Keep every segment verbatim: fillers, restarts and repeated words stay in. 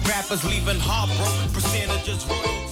rappers leaving heartbroken, percentages royalties.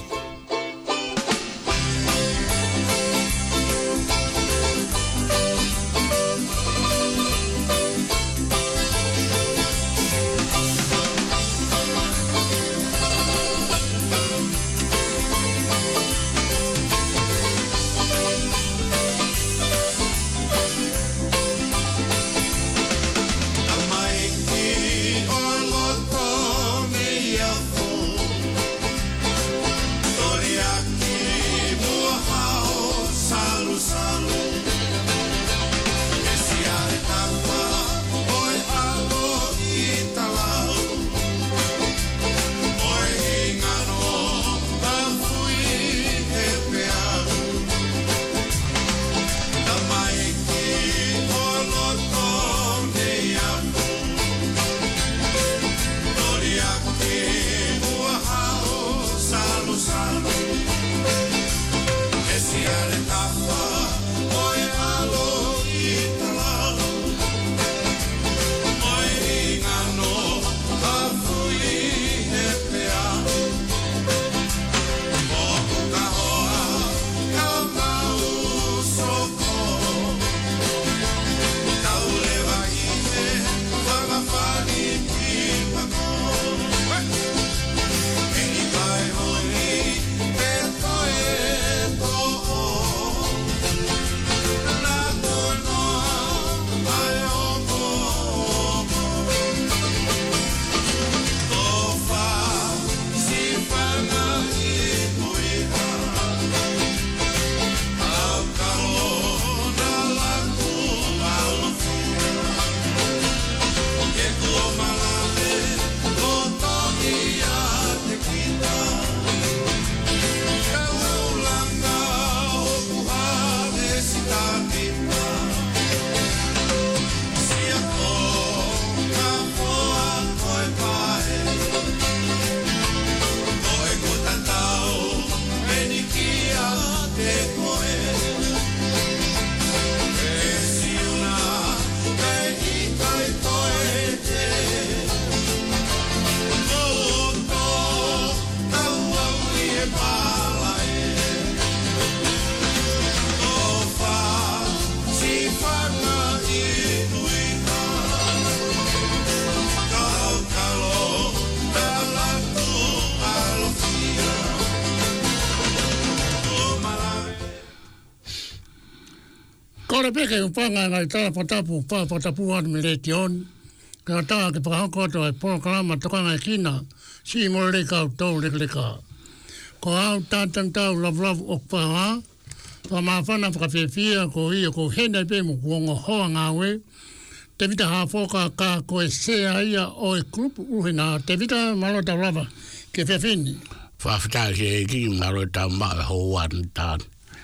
Kore peke upanga ngai tala potapu pa potapu an melation. Ka ta ke pa ko to e programa toka ngai kina. Si mo le ka to le le ka. Ko au ta tan ta love love o pa ha. Pa ma fa na ka fe fia ko i ko hena pe mo ko ngo ho nga we. Te vita ha fo ka ka ko e se ia o e group u na te vita malo ta lava ke fe fini. Fa fta je ki malo ta ma ho wan ta.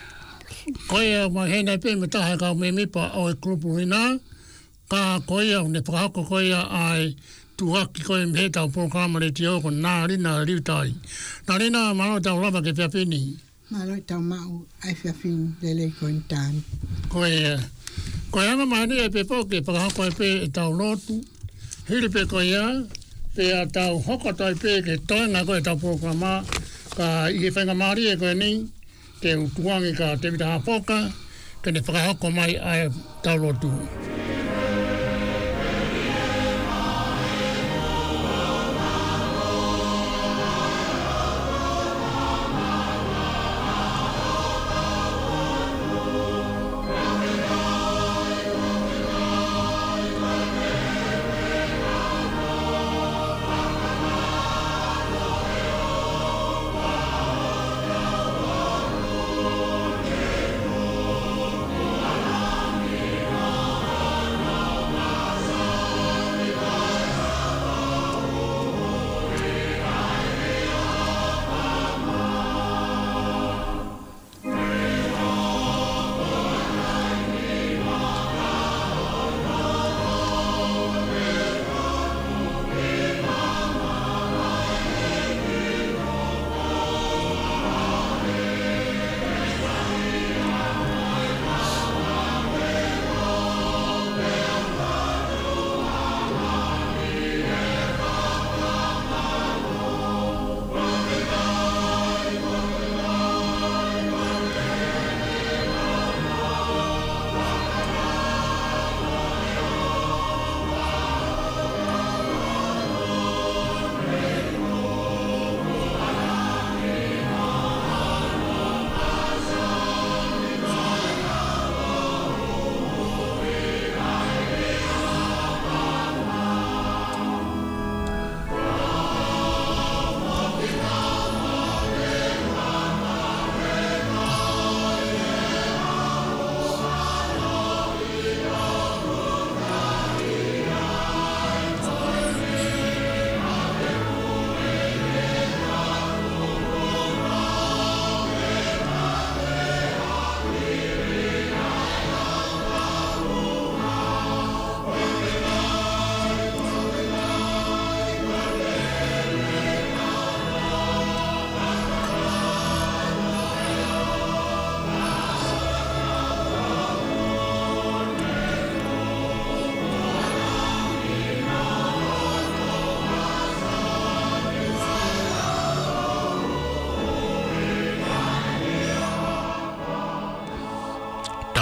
Koia ma hena pe me taha ka me mi pa o e grupu hina. Ka koia ne whakako koia ai tuaki koia me heta o programa le tio ko nā rina riutai. Nā rina maro tau lava ke whiawhini. Maro tau mau ai whiawhini lele koin tāni. Koia. Koia anga mahani e pe poke whakako e pe e tau lotu. Hiri pe koia pe a tau hokotai pe ke toenga koe tau programa. Ka i he whainga maari e koe ni. Te utuangi ka te vita hapoka, ke ne whakahako mai ai taulotu.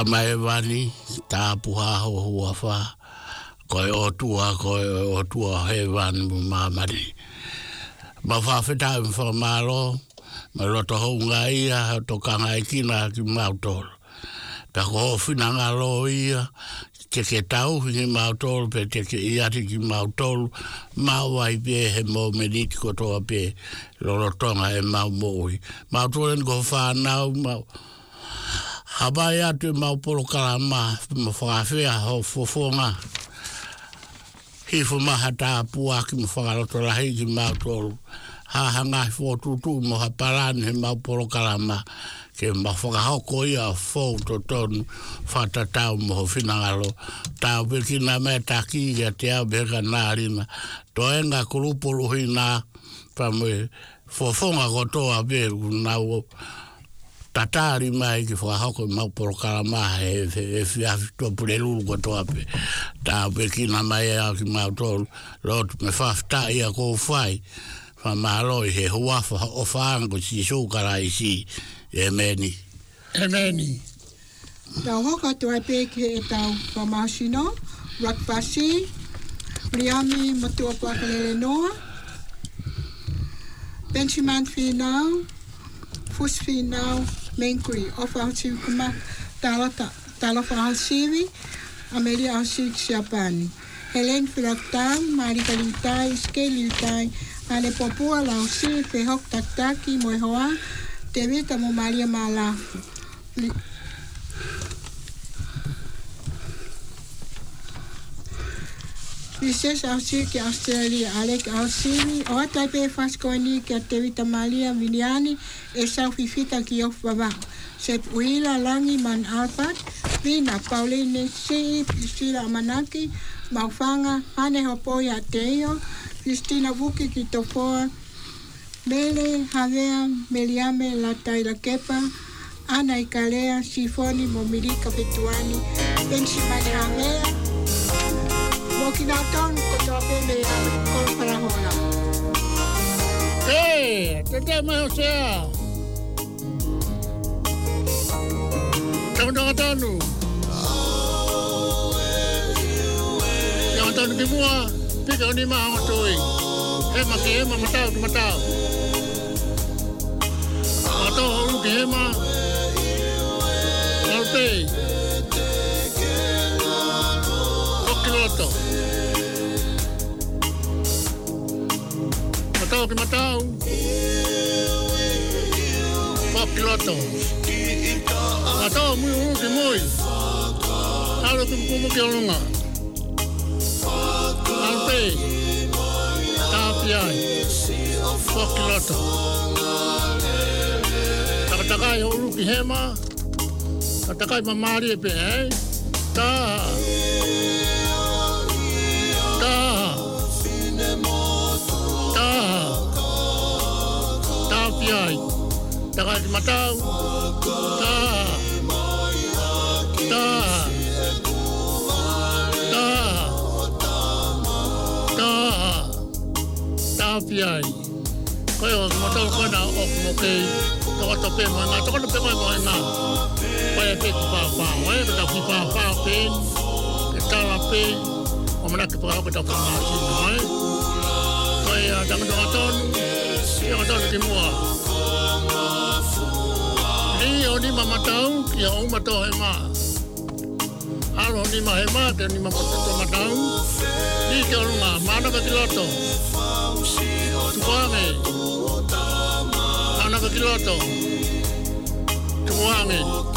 Tamai wani, tā puha ho hua wha. Koe o tua, koe o tua he wani mu mamari. Ma whawhita im whamaro, ma roto hounga ia, to kanga i kina ki mautoro. Pea ko ho whina lo ia, te ke tau hingi mautoro, pe te ke iati ki mautoro, mawai pe he mo meniti ko toa pe, lorotonga e mau moui. Mautoro ni ko whanau, mau, habai atu mau polo kalama, ma whakawhea ho fofonga. Hifo maha tā pua ki mo whakaloto lahi ki mautoro. Ha hanga fo tutu mo ha parani he mau polo kalama. Ke ma whakahoko ia fo to tonu whatatau mo ho whinangalo. Tau pekina me taki ia te au beka nārina. To enga kurupuru hui nā pamwe fofonga kotoa beku nau tatari mai ki whakahoko mau polo kalama he e whiafi to purelulu kotoa pe. Tau pekina mai au ki mautoro. Rotu me whafta ia kou whai. Whamaroi he huafa o whaango si sūkara i si. E meni. E meni. Tau hoka tua peke e tau whamausino, Rakpasi, Riami Matua Pakalele Noa, Benjamin Finau, Fus Finau, Menkuri, Ofa Hausiwi Kuma, Tala Whahausiwi, Amelia Hausiwi Siapani. Helen Filaktau, Marika Liutai, Ske Liutai, Ale Popua Lausi, Fehok Taktaki, Moehoa, Te vita mo Maria Malafu. Vises Ausi ki Australia, Alek Ausini, o taipe Faskoni ki Te vita Maria Viliani, e sau fifita ki of baba. Sep Uila Langi Man Alpat, Vina Pauline Si, Priscilla Manaki, Maufanga, Hane Hopoia Teo, Cristina Vuki ki Tofoa, Mele, Havea, Meliame, Latai La Kepa, Ana Ikalea, Sifoni, Momirika Petuani, Bensimani Havea, Mokinaton, Kotope, Meliame, Kolparahola. Hey, te te mai o sea. Tau tanu. Yang tanu ki mua, pika ni ma o toi. E ma ke ma matau ki matau. Matau hau ki he ma. Alpe. Okiloto. Matau ki matau. Okiloto. Matau mui unu ki mui. Alo ki mkumu ki olunga. Alpe. Tapiai. Okiloto. Takatakai hulu ki hema. Takatakai mamari e pe, eh? Taha. Taha. Taha. Tapiai. Takai ki matau. Taha. Taha. Taha. Taha. Tapiai. Koe o matau koe na o kumokei. Toko tope mo nga. Toko tope mo nga. Koe e pe ku pāpāo. E ka tau ki pāpāo pe. Ke tala pe. O mana ki pāpāo ke tau whamāsino. Koe a tangatonga tonu. Tangatonga tonu ki mua. Ni o ni mamatau ki a o matau he maa. Alo ni ma he maa ke ni mamatau matau. Ni ke o lunga. Mana ka ki loto. Tukuange. Mana ka ki loto. Tukuange.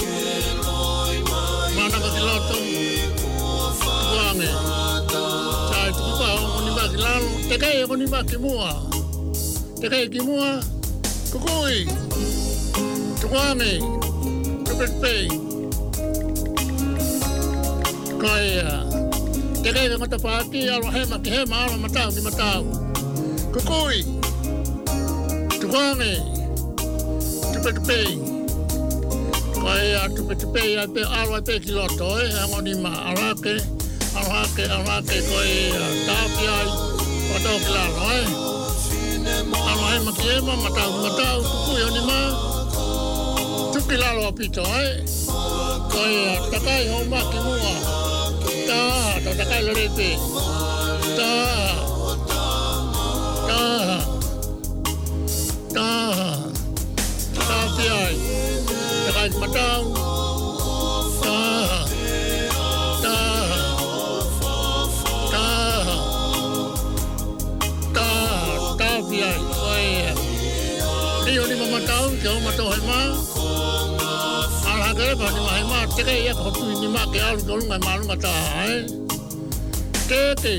Mana ka ki loto. Tukuange. Sai tukupa o ni ma ki lalo. Te kei o ni ma ki mua. Te kei ki mua. Kukui. Tukuange. Tupetpei. Koea. Te kei ka ngata pāti. Alo hema ki hema. Alo matau ki matau. Kukui. Tukuange. Tupetpei. Koea tupetpei. Ai pe alo ai pe ki loto. Eh. Ango ni ma alake. Alake. Alake. Koea. Tāpi ai. Matau ki lalo. Eh. Alo hema ki hema. Matau ki matau. Kukui o ni ma. Tuki lalo apito. Eh. Koe, takai hau maki mua. Tā, tau takai lorepe. Tā. Tā. Tā. Tā piai. Takai matau. Tā. Tā. Tā. Tā. Tā piai. Koe. Rio ni mamatau, ke hau matau hai maa. Ala kere pa ni mai ma teke ia ko tu ni ma ke alu dolu ngai malu ngata ai. Teke.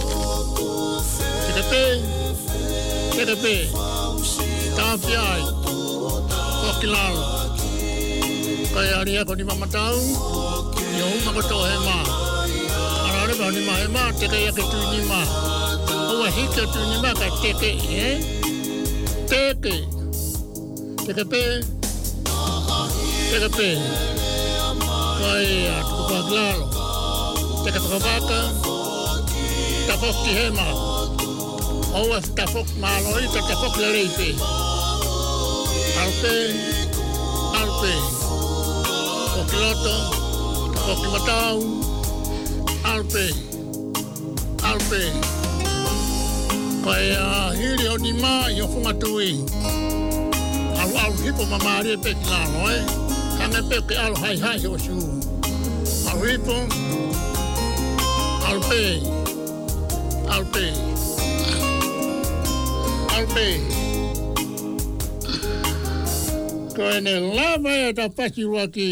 Teke pe. Teke pe. Ta piai. Ko kilalo. Kai ari ko ni mama tau. Yo ma ko to he ma. Ala re pa ni ma he ma teke ia ke tu ni ma. O wa hike tu ni ma ka teke eh. Teke. Teke pe. Teka pe. Kai atu pa klaro. Teka pakapaka. Tapok ki hema. Owa tapok maloi ta tapok lerei pe. Alpe. Alpe. Kokiloto. Tapok ki matau. Alpe. Alpe. Kai hiri o ni ma yo funga tui. Au au hipo mamari pe klaro eh. Kanga pe ke al hai hai o su. Aripo. Alpe. Alpe. Alpe. Koene lava e ta pasi waki.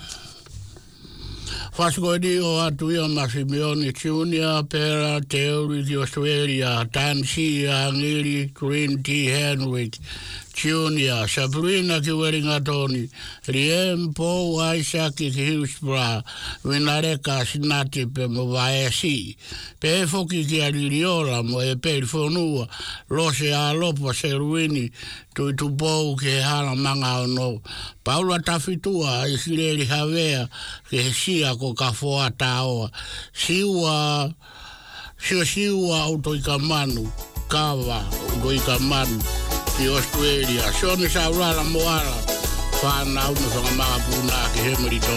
Fascodi o atu ia Masimione Junior, Pera, Teori di Australia, Tansia, Ngiri, Green Tea Henwick, Junior, Sabrina Kiweringatoni, Riem, Paul, Isaac, Hillsborough, Winareka, Sinati, pe Movaesi, pe Foki ki Aliriola, mo e pe Fonua, Lose a Lopa, Seruini, tu tu Paul ke hala manga no, Paula Tafitua, Isireli Havea, ke sia ko kafoa taoa, siua, siua siua autoikamanu, kawa, autoikamanu, ki Australia. Sone sa urala moara. Whana au me whanga maa puna ki hemeri tō.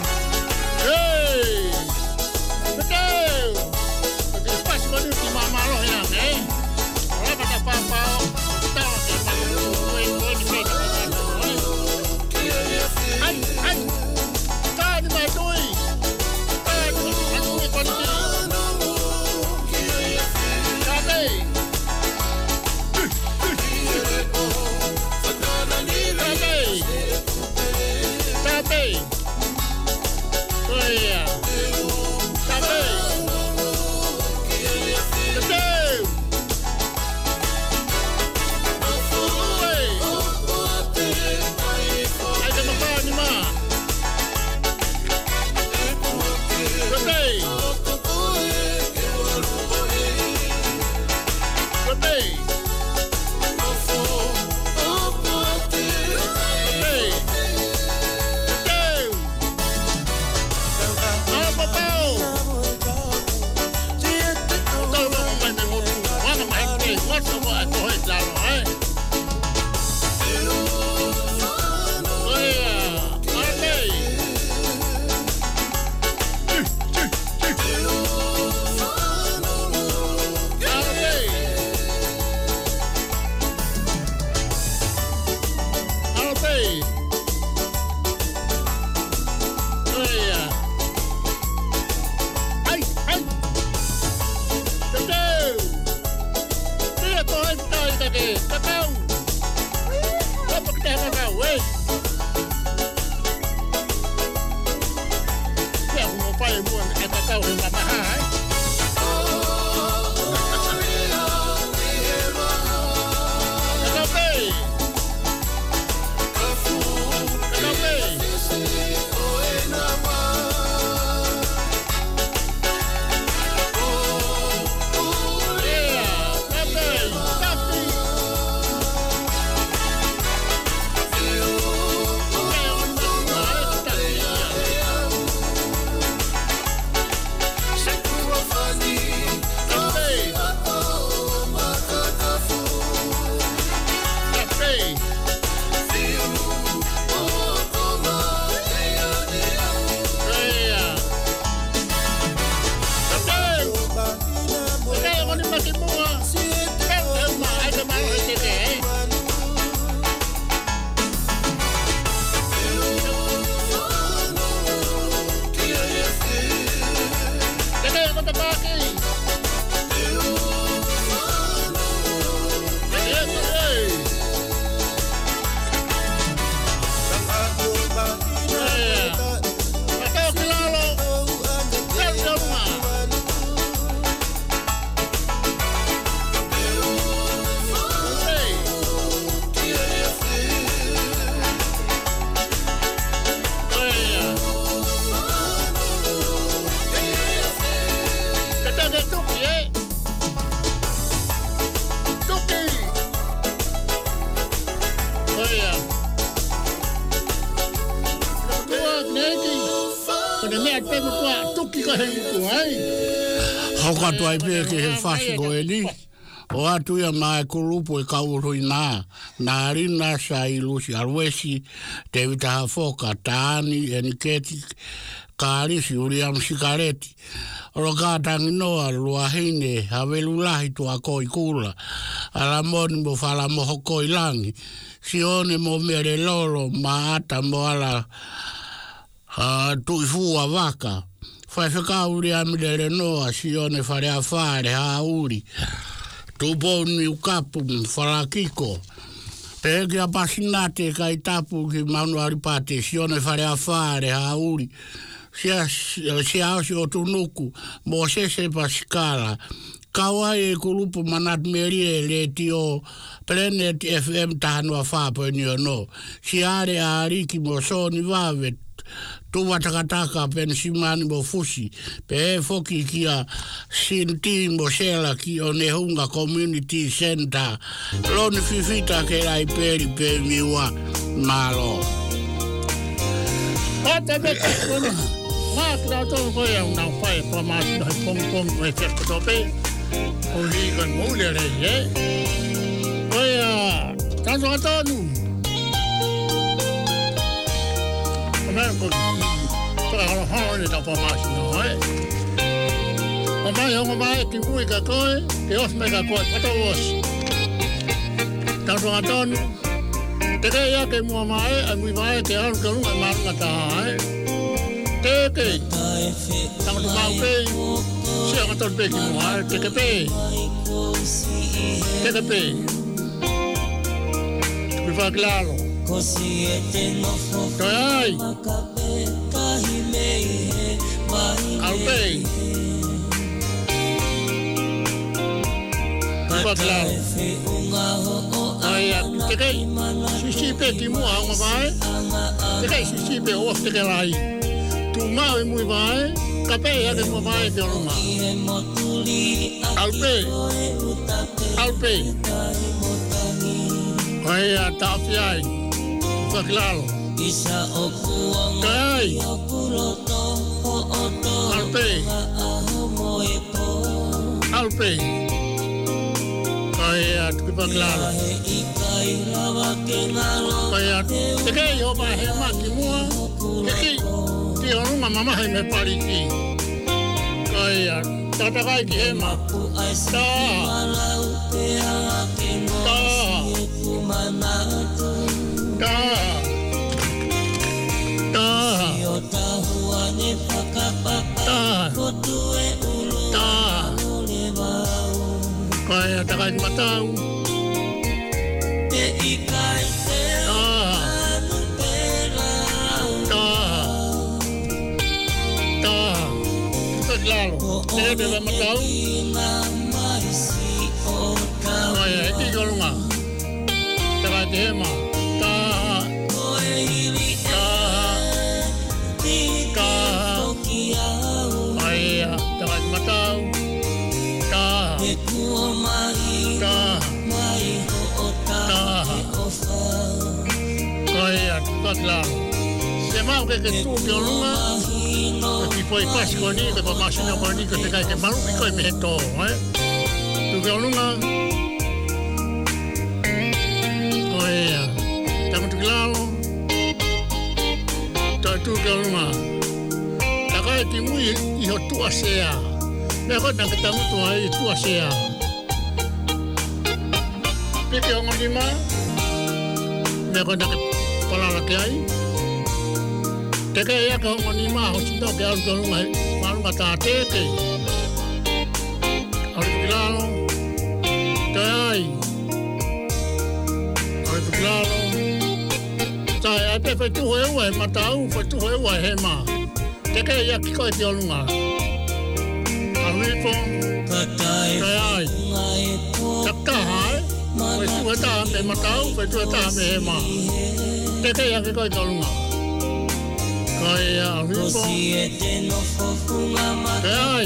Hey! Mateo! Pati pasi manu ki mamaro hiang, eh? Ora pata papao. Tawa ke malu. Oi, oi, ni peta papao, eh? Ai, ai! Kaa ni mai tui! Kaa ni mai tui koni ki. Kaa tei! Tape. Oh yeah. ne mea te mutua tuki ka he mutua ai. Hoka tu ai pia ki he whasi ko e li. O atu ia mai kulupu e kaurui nā. Nā rina sa i lusi alwesi, te vita hafoka, tāni, e niketi, kārisi, uriam sikareti. Oro kātangi noa, lua hine, havelu lahi tua koi kula. Ala moni mo whala moho koi langi. Si one mo mere lolo, maata mo ala uh, tuifua waka. Whai whakauri amidere noa, si one whare a whare, hauri. Tupo ni ukapu, whalakiko. Peke a pasinate kai tapu ki manu aripate, si one whare a whare, hauri. Si ausi o tunuku, mo sese pasikala. Kawai e kulupu manat merie le tio Planet F M tahanua whapo ni ono. Si are a ariki mo soni wawe, tuwa takataka pensimani mo fusi, pe e foki kia sinti mo sela ki o Nehunga Community Center. Loni fifita ke rai peri pe miwa malo. Ata bete kono. Maa kira tō koe au nau whae pa mātu hai pong pong koe wheko tope. O ligan moule rei, eh? Koe a tato atonu. O mea koe koe haro haro ni tau pa mātu no, eh? O mai hongo mai ki mui ka koe, ke os me ka koe pato os. Tato atonu. Te kei ake mua mai, a mui mai ke aru ka runga marunga taha, eh? Teke, tama tu mau pe, siya ka ton pe ki mua, teke pe, teke pe, tuki whaklalo, toi ai, au pe, tuki whaklalo, ai a teke, sisi pe ki mua au mawai, teke sisi pe oaf teke lai, tu mau e mui vai, ka pe ia ke mua vai te oruma. Alpe, alpe. Koe a tauti ai, whakilalo. Koe ai. Alpe. Alpe. Koe a tuki whakilalo. Koe a te kei hopa he maki mua, te ki. Ti oruma mama hai me pariki. Kai a tata kai ki he ma. Ta. Ta. Ta. Ta. Ta. Ta. Kai a takai ki matau. Claro, te debe matau. Ai, ai, ti golunga. Te vai te ma. Ta. Ta. Ta. Ai, te vai matau. Ta. Ta. Ta. Ai, ta claro. Se mau que que tu golunga. Ki foi pas ko ni ke pa masina ko ni ke te kai ke malu ko me to, eh. Tu ke olunga. Oia. Tamu tu klalo. Ta tu ke olunga. Ta kai ki mui i ho tu asea. Me ko na ke tamu tu ai tu asea. Pike o ngoni ma. Me ko na ke palala ke ai. Te kei aka hongo ni maa ho sito ke aru korunga marunga tā teke. Aru tukilalo. Te ai. Aru tukilalo. Tai ai pe whai tuho eua he matau, whai tuho eua he maa. Te kei aki koe te olunga. Aru ipo. Te ai. Taktaha e. Whai tuho e taha me matau, whai tuho e taha me he maa. Te kei aki koe te olunga. Kai a ripo. Te ai.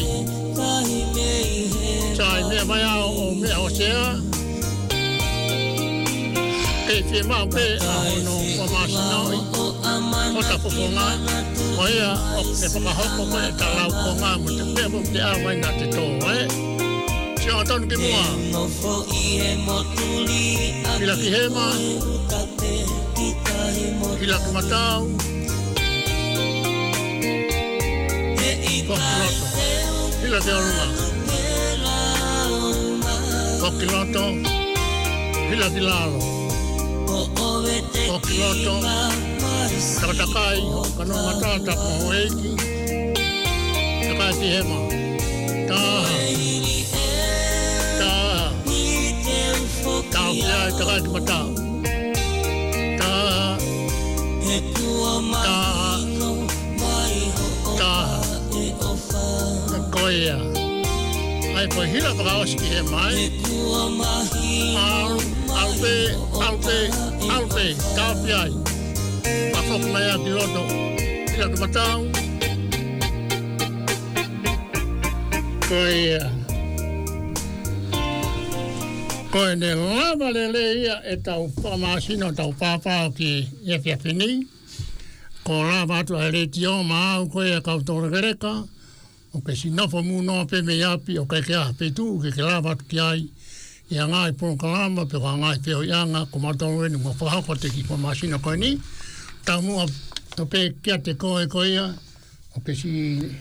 Tai mea mai au o mea o sea. ke te mau pe a ono o masinoi. O ta poponga. O ia o te whakahoko koe ta lau ko ngā mo te pēr mo te awai nā te tō, eh? Si o tonu ki mua. Hila ki hema. Hila ki matau. Kokiloto. Hila ki orunga. Kokiloto. Hila ki lalo. Kokiloto. Takatakai. Kano matata ko hoeki. Takai ki hema. Taha. Taha. Taha kia takai ki matau. Taha. Taha. Taha. Koia. Ai koe hira whakaosi ki he mai. Au, au pe, au pe, au pe, tāwhi ai. Whakoko mai a ki loto. Hira ki matau. Koia. Koe ne lava lele ia e tau whamasino tau whawhao ki e whiawhini. Ko lava atu a re tio maa koe a kautore gereka. O ke sinofo muno pe me api o ke ke a pe tu ke ke lava atu ki ai. I a ngai pono kalama pe ka ngai peo ianga ko matoro enu ma whahako te ki whamasino koe ni. Tau mua to pe kia te koe koe ia. O ke si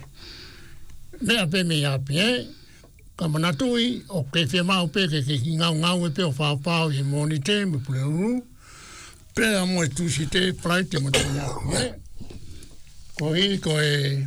mea pe me api eh. Ka manatui o ke whia mau pe ke ke ngau ngau e pe o whawhao i moni te me pule uru. Pea mo e tusi te prai te mo te ngau eh. Ko hi ko e...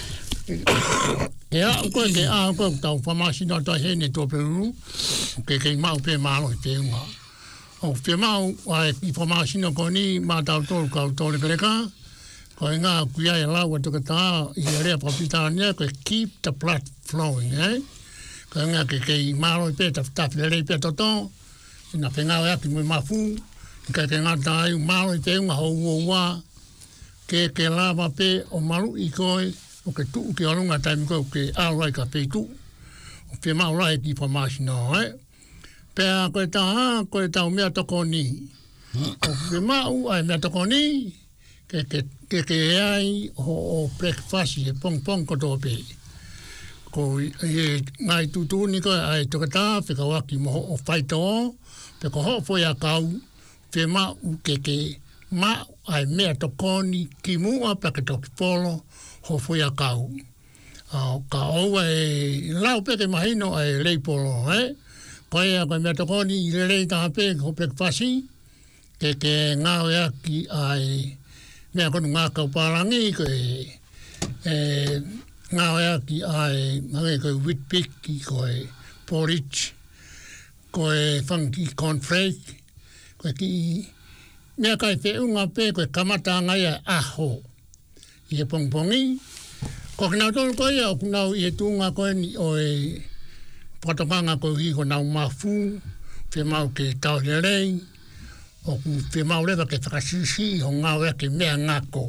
E a koe ke a koe tau whamasino ta hene tō peru. Ke ke mau pe malo i te unga. O whia mau ai i whamasino ko ni mā tau tōru kau tōre kereka. Ko e ngā kuia e lau e tuka tā i a rea papitania ko e keep the blood flowing eh. Ko e ngā ke ke malo i pe ta whatafi le rei pe toto. Ina whengau e aki mui mafu. Ka ke ngā tāi malo i te unga hou ua. Ke ke lava pe o maru i koe. O ke tuu ki orunga taimi koe o ke aorai ka peitu. O ke maurai ki whamasino, eh? Pea koe taha, koe tau mea toko ni. O ke mau ai mea toko ni, ke ke ke ke ai o, o breakfast e pong pong koto pe. Ko e ngai tutu ni koe ai toka tā, whika waki moho o whaito o, pe ko ho foi a kau, pe mau ke ke mau ai mea toko ni ki mua pa ke toki polo, ho foi a kau. Uh, ka oua e lau peke mahino e leipolo, eh? Koe a koe mea tokoni i le rei taha pe ho pek pasi, ke ke ngau e aki ai mea konu ngā kauparangi, koe e ngau e aki ai mange koe witpiki, koe porridge, koe funky cornflake, koe ki mea kai whiunga pe koe kamata ngai a aho. I e pongpongi. Ko ki nau tōru koe au kunau i e tūnga koe ni o e patokanga koe hi ko nau mafu, whi mau ke tau le rei, o ku whi mau rewa ke whakasisi ho ngau ea ke mea ngako.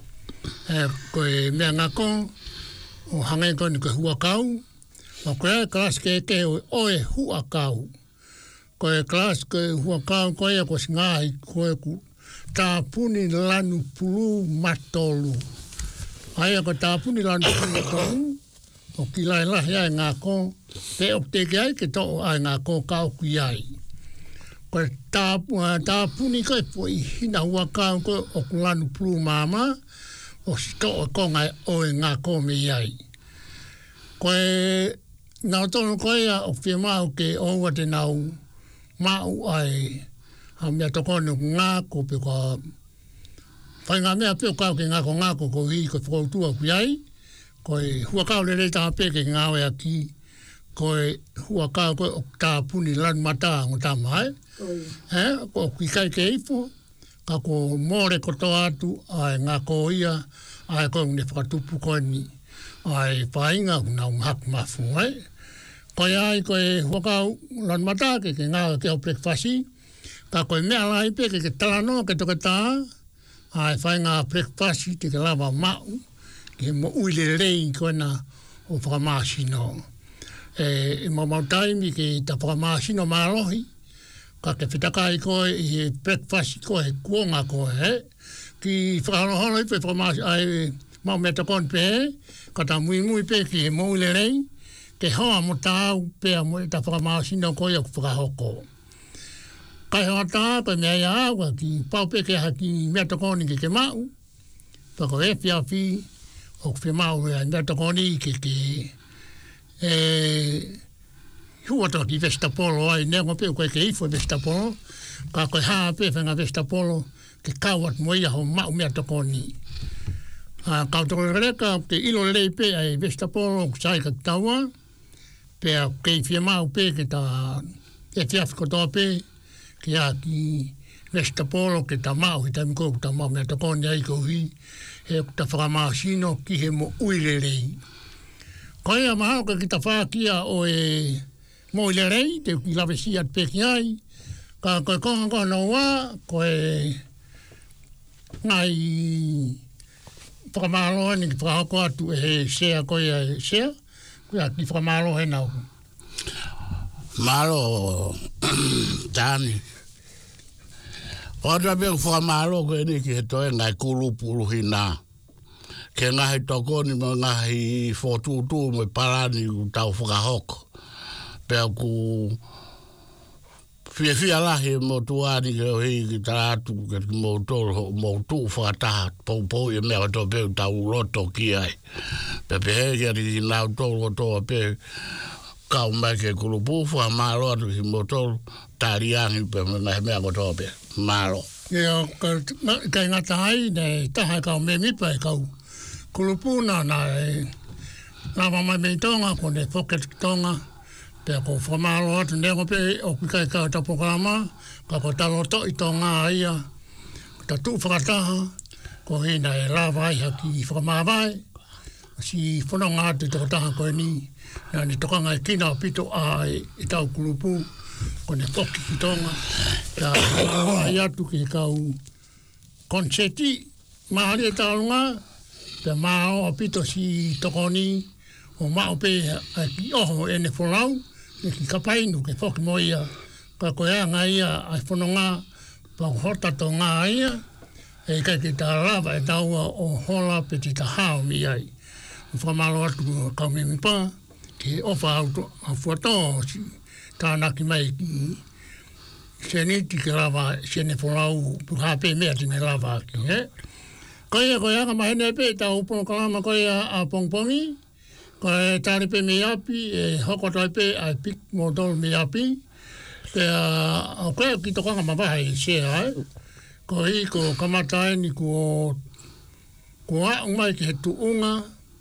E koe mea ngako, o hangai koe ni koe hua kau, o koe e klas ke ke o oe hua kau. Koe klas ke hua kau koe e ko singahi koe ku tāpuni lanu pulu matolu. Aia ko tāpuni lanu pulu matolu, o ki lai lahi ai ngā kō, te o te ke ai ke tō ai ngā kō kau kui ai. Koe tāpuni koe po i hina hua kau koe o ku lanu pulu māma, o si tō o ko ngai o e ngā kō me ai. Koe ngā tōnu koe a o whia mau ke oua te nau mau ai, a mea tokone o ngā ko pe kua whai ngā mea peo kau ke ngā ko ngā ko ko hi ko whakautua kui ai, ko e hua kau le rei taha pe ke ngā wea ki, ko e hua kau ko o tā puni lan mata o tā mai, eh, ko kui kai ke ifo, ka ko more koto atu ai ngā ko ia, ai ko ne whakatupu koe ni, ai whainga kuna un haku mafu, eh. Ko e ai ko e hua kau lan mata ke ke ngā ke o breakfasti, ka koe mea lai pe ke ke talanoa ke toka tā, ai whai ngā breakfast te ke lava mau, ke mo uile rei koe na o whakamāsino. E, e mau taimi ke ta whakamāsino mārohi, Ka ke whitakai koe i breakfast koe he kuonga koe he. Ki whakarohoro i pe whamasi ai mau mea takon pe he. Ka ta mui mui pe ki he mou le rei. Ke hoa mo tāu pe a mo i ta whakamāsina koe au whakahoko. Kai hoa tā koe mea ia awa ki pau pe ke ha ki mea takoni ke ke mau. Pako e pia pi o ke mau mea mea takoni ke ke e huata ki Vestapolo ai nea ngope koe ke ifo Vestapolo. Ka koe haa pe whenga Vestapolo ke kawat mo ia ho mau mea takoni. Uh, kau toko reka ke ilo lei pe ai Vestapolo sai ka taua pe a kei fia mau pe ke ta e fiafiko toa pe ke a ki Vestapolo ke ta mau hi taimiko ta mau mea takoni ai ko hi he ta whakamāsino ki he mo uile rei. Koe a mahao ke ki ta whaakia o e mo ile rei te ki lawe si at pe ki ai ka koe konga koe no wā koe ngai whakamāloa ni ki whakahoko atu e he sea koe e sea. Koe a ki whakamāloa he nau. Malo, tāni. Ota pia whakamāloa koe ni ki he toe ngai kurupuru hi nā. Ke ngahi toko ni ma ngahi whotūtū me parani u tau whakahoko. Pea ku fia fia lahi mo tuani ke o hei ki taratu ke mo tō mo tū whakataha pou pou i mea tō peu tau roto ki ai. Pe pe hei kia ki nau tō roto a pe kau mai ke kurupu wha mālo atu ki mo tō tāriani pe mea mea ko tō pe mālo. Ia, kai ngata hai nei taha kau me mipa e kau kurupu na na e na mamai mei tonga ko ne pocket tonga. Pea ko whamalo atu nengo pe o kikai ka tapokarama, ka ko talo to i tō ngā ia, ta tū whakataha, ko hina e rāwa ai haki i whakamāwai, si whanonga atu i tōkataha koe ni, nā ni tokanga e kina o pito a e, e tau kurupu, ko ne poki ki tonga, ta ai atu ki kau konseti, mahari e tālunga, pea māo o pito si tokoni, o mao pe a ki oho e ne whanau, e ki kapainu ke whoki mo ia, ka koe a ngā ia ai whanonga, pa hota tō ngā ia, e kai ki tā rawa e taua o hola pe ti ta hao mi ai. Whamalo atu kau me mi pā, ke ofa auto a whuatō, si tānaki mai ki seniti ke rawa, sene whanau, puha pe mea ti me rawa ki, he? Koe a koe anga mahene pe, tā upono kalama koe a pongpongi, ko e tāre pe me api, e hokotai pe ai pik mō tolu me api. Te a koe ki tokanga mawaha i se ai. Ko i ko kamatai ni ko ko a umai ki he tuunga,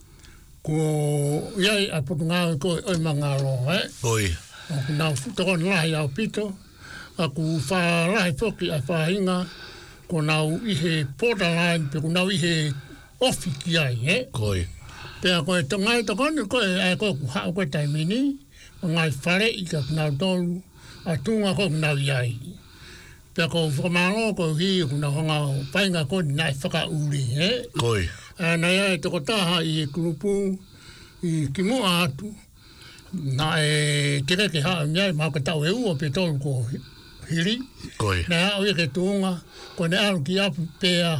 ko iai a potunga ko oi mangaro, eh? Oi. Ko nau tokon lahi au pito, a ku whalahi whoki a whahinga, ko nau i he borderline, pe ko nau i he ofi ki ai, eh? Koi. Pea koe to ngai to kone koe ai koe ku hao koe taimini, o ngai whare i ka nau tolu, a tunga koe nau iai. Pea koe whamaro koe hi ku nau honga o painga koe nai whaka uri, he? Koi. Nei ai toko taha i e kurupu, i ki mua atu, na e tere ke haa miai, maa ka tau e ua pe tolu ko hiri. Koi. Nei hao i ke tunga, koe ne alu ki apu pea,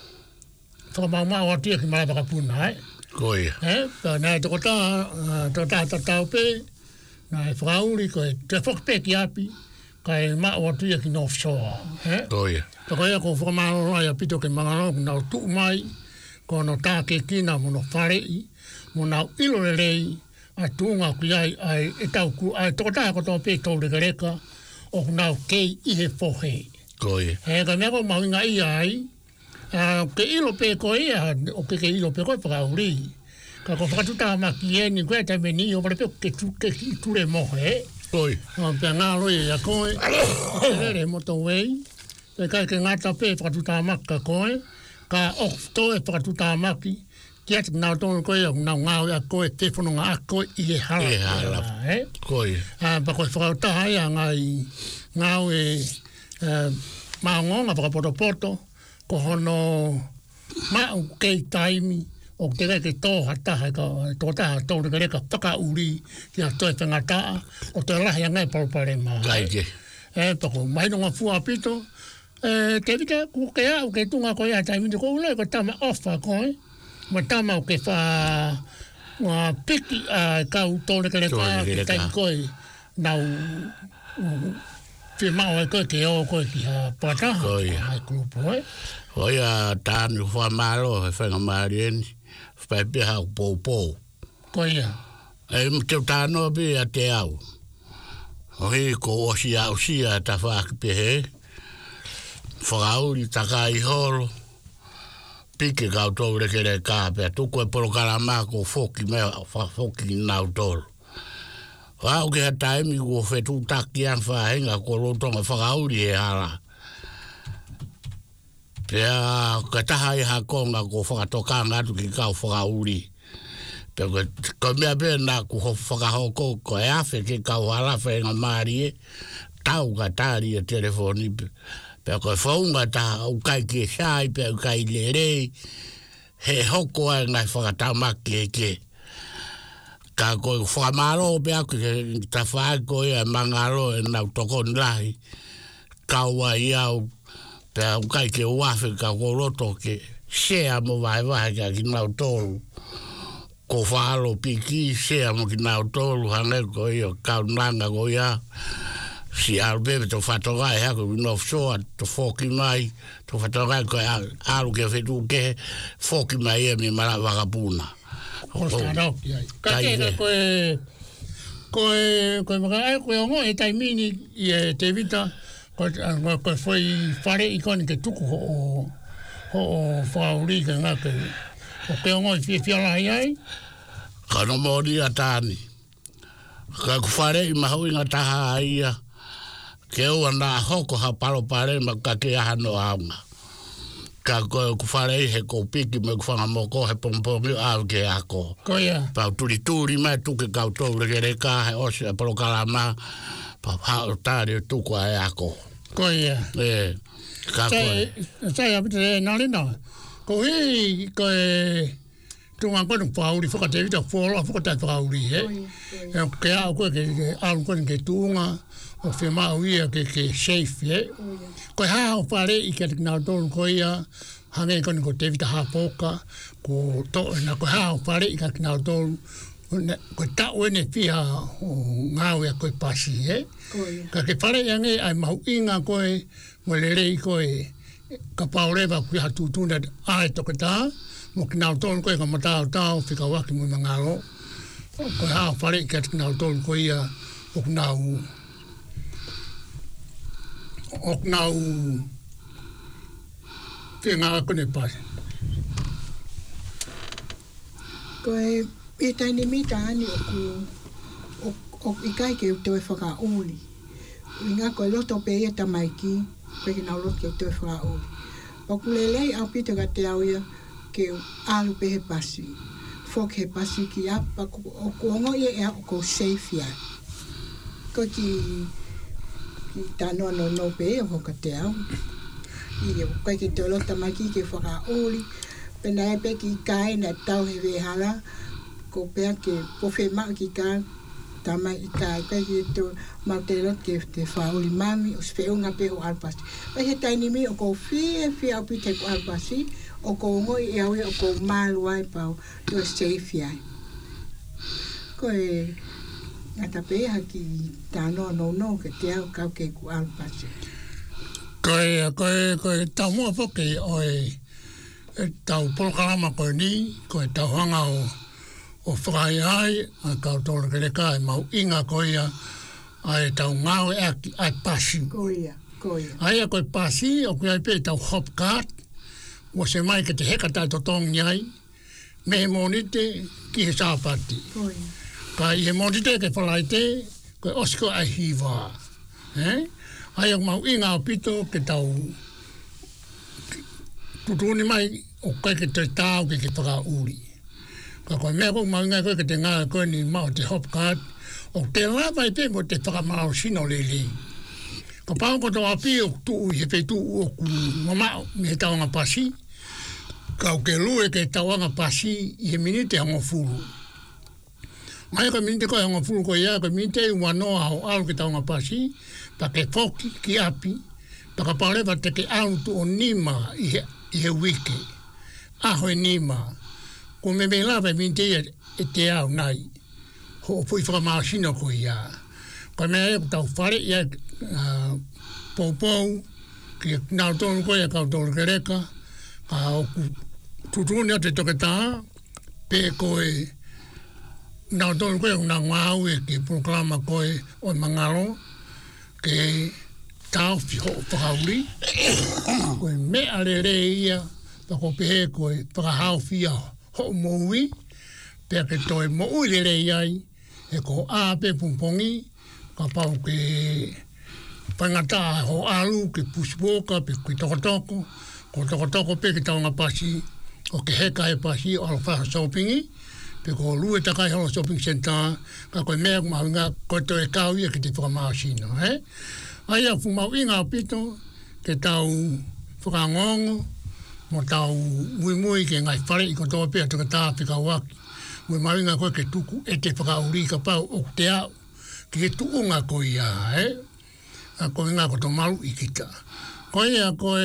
whakamau atia ki mara pakapuna, he? Koi. Eh, nā e toko tā, tō tā tā tau pē, nā e whakauri koe, te whakapē ki api, ka e mao atuia ki North Shore. Eh? Koi. Tā koe ko whakamaro rai a pito ke mangaro, ko nau tuu mai, ko no tā ke kina mo no wharei, mo nau ilo le rei, a tūnga ki ai, ai e tau ku, ai toko tā ko tō pē tō reka reka, o ko nau kei i he whohe. Koi. He ka mea ko mahinga i ai, Uh, ke ilo pe ko ia, o ke ke ilo pe ko whakauri. Ka ko whakatuta maki e ni koe taime ni, o pare pe ke tu ke ture mohe, he? Koi. Uh, pia ngā roi e a koe, e rere moto wei, pe kai ke ngata pe whakatuta maki ka koe, ka of to e whakatuta maki, ki ati nau tonu koe, o nau ngau e a koe, te whanonga a koe i e hala. E hala. He? Koi. Uh, pa koe whakataha ia ngai, ngau e, uh, maongonga whakapoto-poto, ko hono mau kei taimi o te rei ke tō hataha ka tō taha tō reka reka whaka uri ki a toi whangataa o te rahi angai palpare maa. Kaike. E pako mai no nga fua pito. E te vita ku ke au ke tunga ko ia tai mito ko ule ko tama ofa ko e. Ma tama o ke fa wa piki a kau tole ke le ka ke tai ko e. Nau te mau e ko ke o ko ki ha pata. Ko ia. Ai grupo e. Ko ia tanu fa malo e fa marien. Fa pe ha po po. Ko ia. E te tano bi a te au. Oi ko o si au si a ta fa pe he. Whakauri taka i horo. Pike kau tau reke re ka pe. Tuko e poro karama ko foki mea foki nau toro. Wau ke ha taimi ko whetu taki ang whahenga ko rotonga whakauri e hara. Pea ka taha i hakonga ko whakatokanga atu ki kau whakauri. Pea ko mea pe na ko whakahoko ko e awhe ke kau hara whahenga maari e. Tau ka tari e telefoni pe. Pea koe whaunga ta au kai ke sai, pea au kai le rei, he hoko ai ngai whakatamaki e ke. Ka koe whakamaro pea koe ta whae koe e mangaro e nau toko nlahi. Kaua i au, pea au kai ke uafe ka koroto ke sea mo vai vai ka ki nau tolu. Ko whaalo piki, sea mo ki nau tolu, hange koe i o kaunanga koe ia. Si albebe to fatonga e hako no so to foki mai to fatonga ko alu ke fetu ke foki mai e mi mala vagabuna o staro ka ke ko ko ko mga ko ngo e tai mini e te vita ko ko foi fare ikon ke tuku o o fauri ka nga ke o ke ngo fi fi ala ai ka no mori atani ka ku fare i mahui ngata ia ke o na hoko ha paro pare ma ka ke ano anga ka ko ku fare he ko piki me ku fanga mo ko he pompo mi a ke ako ko ia pa turi turi ma tu ke ka to le re ka he o se pro kalama pa ha tare tu ko e ako ko ia e ka ko sai a bite na le na ko hi ko e tu nga ko no pauri fo ka te vita fo fo ka ta pauri he e ke a ko ke a ko ke tu nga o fe ma uia ke ke safe e ko ha o pare i ke na don ko ia hange ko ko te vita ha poka ko to na ko ha o pare i ke na don ko ta o ne fia o nga o ko pasi e ka ke pare yange ai mau inga ko e mo le rei ko e ka paure ba ku ha tu tu na ai to ka ta mo ke na don ko e ka mata ta o fika wa ki mo ngalo ko ha o pare i ke na don ko ia o na u ok nau te ngā kone pare. Ko e e taini mita ani o ku o i kai ke te whaka uli. I ngā koe loto pe ia tamaiki pe ki nau loto ke te whaka uli. O ku lelei au pita ka te au ia ke alu pe he pasi. Fok he pasi ki apa o ku ongo ia e o ko safe ia. Ko ki ki tano no no pe o ka te au i o kai ki te lota mai ki ke whaka uli pena e pe ki kai na tau he we hala ko pe ke po fe ma ki ka tama i kai kai ki te mau te lot ke te whauli mami o sfe unga pe o alpasi pe he taini mi o ko fie fie au pite ko alpasi o ko ngoi e au o ko malu ai pau to safe ai ko e ata pe haki tano no no ke te au kau ke ku alpasi Koe, koe, koe, tau mua poke o e, e tau polokalama koe ni, koe tau hanga o, o whakai ai, a kau tōra ke reka e mau inga koe ia, a e tau ngau e aki, ai pasi. Koe ia, koe ia. Ai a koe pasi, o koe ai pe tau hop cart, o se mai ke te heka tai to tongi ai, me he monite ki he sāpati. Koe ia. Ka i he monite ke whalaite, koe osko ai hiwa. Eh? Ai o mau inga o pito ke tau tutuni mai o kai ke te tau ke ke whaka uri. Ka koe mea koe mau inga koe ke te ngā koe ni mau te hop card o te lawai pe mo te whaka mau sino lele. Ka pao ko tau api o tu ui he pe tu o ku mamau me he tau anga pasi. Ka o ke lue ke tau anga pasi i he minite hango furu. Ai ka minite koe hango furu koe ia, ka minite ua noa o alu ke tau anga pasi. Pake foki ki api, paka parewa te ke autu o nima i he, i he wiki. Aho e nima. Ko me me lawa mi te e te au nai. Ho pui whakamaasina ko ia. Ko mea e tau whare ia uh, poupou, ki nau tonu koe kau tonu kereka, ka oku tutuni ate toke taha, pe koe nau tonu koe una ngau e ki proklama koe o mangaro, ke tau fi ho whakauri, koe mea re re ia, pako pehe koe whakahau fia ho moui, pe ke toi moui re re iai, e ko āpe pumpongi, ka pau ke pangata ho alu, ke pusipoka, pe ki tokotoko, ko tokotoko pe ke taunga pasi, o ke heka e pasi o alawhaha shoppingi, pe ko lue takai holo shopping center, ka koe mea kumahinga, koe to e kau ia ki te whakamaasino, he? Aia fumau inga pito, ke tau whakangongo, mo tau mui mui ke ngai whare i ko toa pia tuka tā pika waki. Mui mawinga koe ke tuku e te whakauri ka pau o te au, ki ke tuunga ko ia, he? A koe ngā koto maru i kita. Koe ia koe,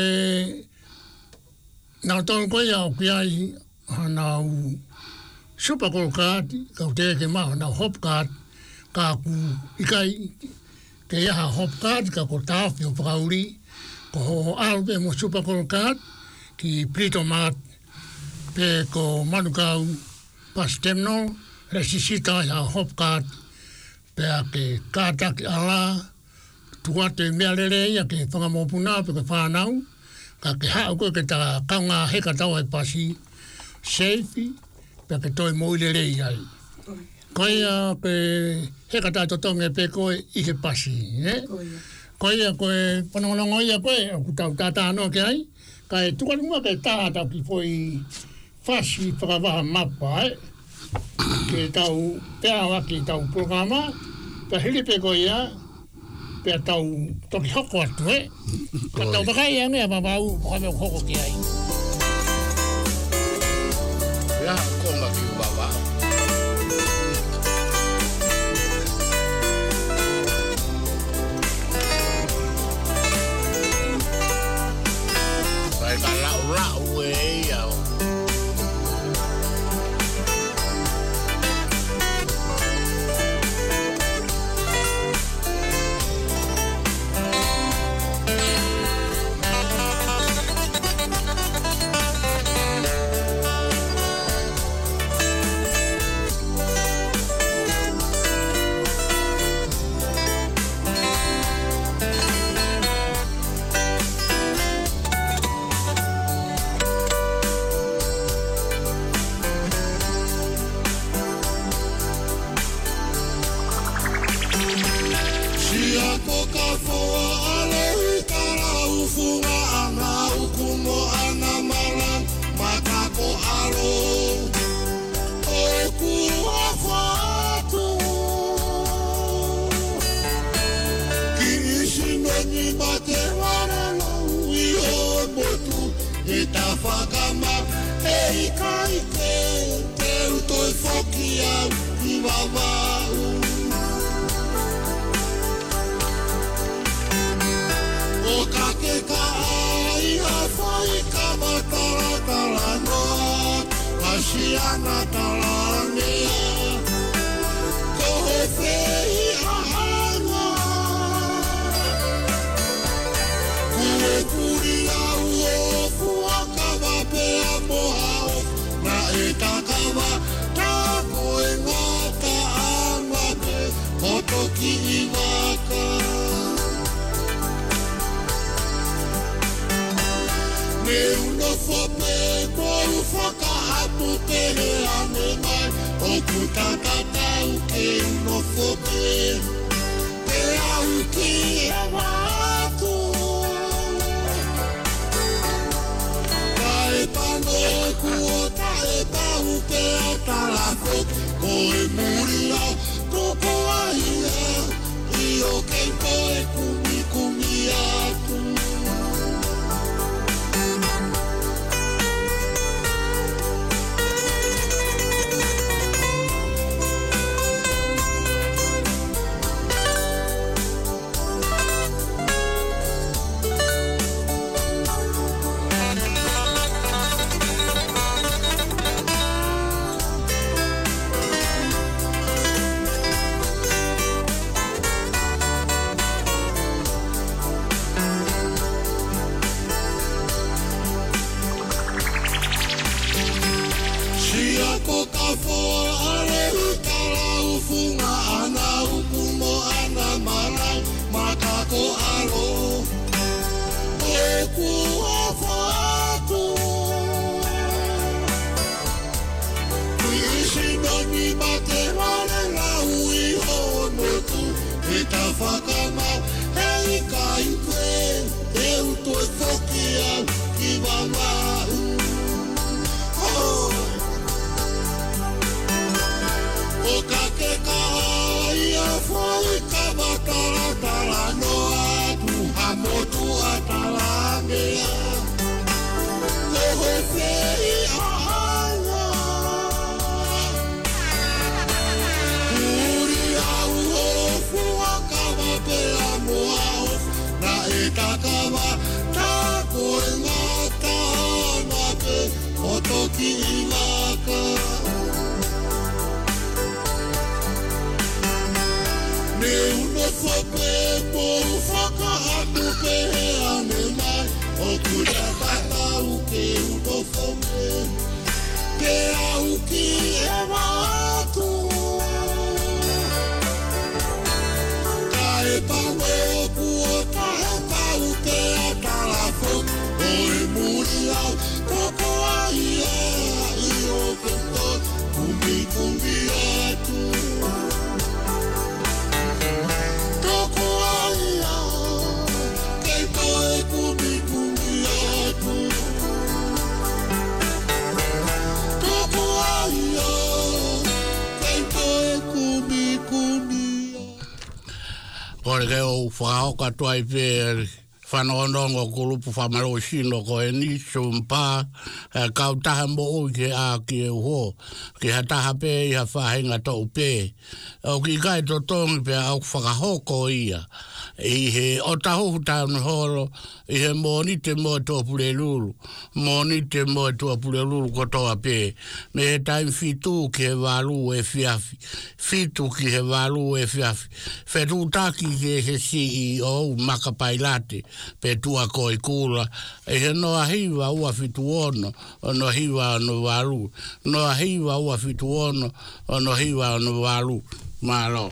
nau tonu koe ia o ki ai, hanau super call card, kau te ke maha, hanau hop card, ka ku ikai, ke iaha hop card, ka ko tāwhi o whakauri, ko ho alpe mo super call card, ki Prito Mart, pe ko manukau, pastemno, resisita ia hop card, pe a ke kātaki ala, tuate mea lere ia ke whangamopuna, pe ke whanau, ka ke hao koe ke ta kaunga heka tau e pasi, seifi, pe ke toi moi lere iai. Koe ia ke heka tau totonge pe koe i he pasi, eh? Koe ia koe, panongonongo ia koe, ku tau tātā anō ke ai, ka e tukarunga ke tātau ki foi fasi whakavaha mapa, eh? Ke tau pēa waki tau programa, pe hili pe koe ia, pe tau toki hoko atu, eh? Ka tau wakai ange a mawau, whakame o hoko ki ai. Pea konga ki uwawa. Pai ka lau lau e iau. fo ale utala ufunga ana ukumo ana malai makako alo e ku afatu kuishi doni bate wana la ui ono tu ita fakama hei kai kwe e uto e fokia ki wama oh o kake kaia foi kabatara tala noa tu hamotu atalangea Oho fei ahana Uri au hofua kama pela moao Na etakama tako e mata nape Otoki imaka Ne uno fope mo faka atu pe ane mai O kuda kata uke uno fope Ke auki e watu Ka e pawe o kuota e kauke a talafon O e muri au toko ai e i o kento Kumbi kumbi atu Toko ai a Kei koe kumbi kumbi atu Toko ai a Kei koe kumbi kumbi Kore ke o whaoka tuai pēr whanonongo kulupu whamaro sino ko e niso mpa kau taha mo o ke a ki e uho ki ha taha pē i ha whahenga tau pē o ki kai to tongi pē au whakahoko ia i he o tahohu tānu horo i he mōni te mō tō pule lulu mōni te mō tō pule lulu ko toa pē me he taim fitu ki he wālu e fiafi fitu ki he wālu e fiafi whetu taki ki he C E O makapailate pe tua koi kula e he noa hiwa ua fitu ono o no hiwa ono wālu noa hiwa ua fitu ono o no hiwa ono wālu malo